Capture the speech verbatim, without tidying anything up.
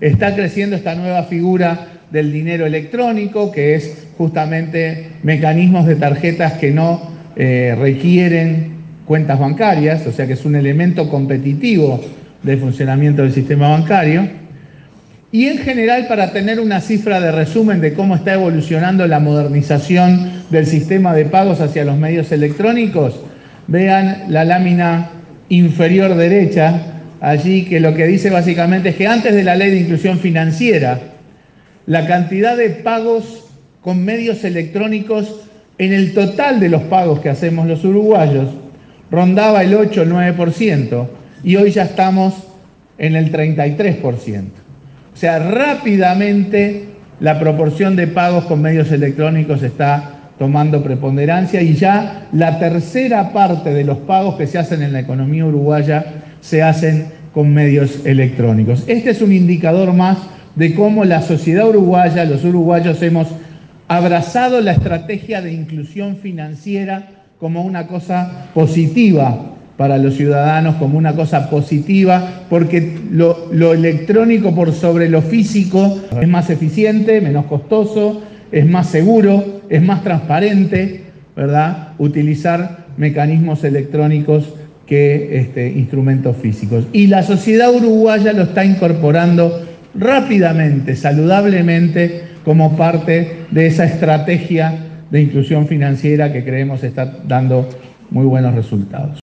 está creciendo esta nueva figura del dinero electrónico, que es justamente mecanismos de tarjetas que no eh, requieren cuentas bancarias, o sea que es un elemento competitivo del funcionamiento del sistema bancario. Y en general, para tener una cifra de resumen de cómo está evolucionando la modernización del sistema de pagos hacia los medios electrónicos, vean la lámina inferior derecha, allí, que lo que dice básicamente es que antes de la Ley de Inclusión Financiera, la cantidad de pagos con medios electrónicos en el total de los pagos que hacemos los uruguayos rondaba el ocho o nueve por ciento y hoy ya estamos en el treinta y tres por ciento. O sea, rápidamente la proporción de pagos con medios electrónicos está tomando preponderancia y ya la tercera parte de los pagos que se hacen en la economía uruguaya se hacen con medios electrónicos. Este es un indicador más de cómo la sociedad uruguaya, los uruguayos, hemos abrazado la estrategia de inclusión financiera como una cosa positiva para los ciudadanos, como una cosa positiva, porque lo, lo electrónico por sobre lo físico es más eficiente, menos costoso, es más seguro, es más transparente, ¿verdad? Utilizar mecanismos electrónicos que este, instrumentos físicos. Y la sociedad uruguaya lo está incorporando rápidamente, saludablemente, como parte de esa estrategia de inclusión financiera que creemos está dando muy buenos resultados.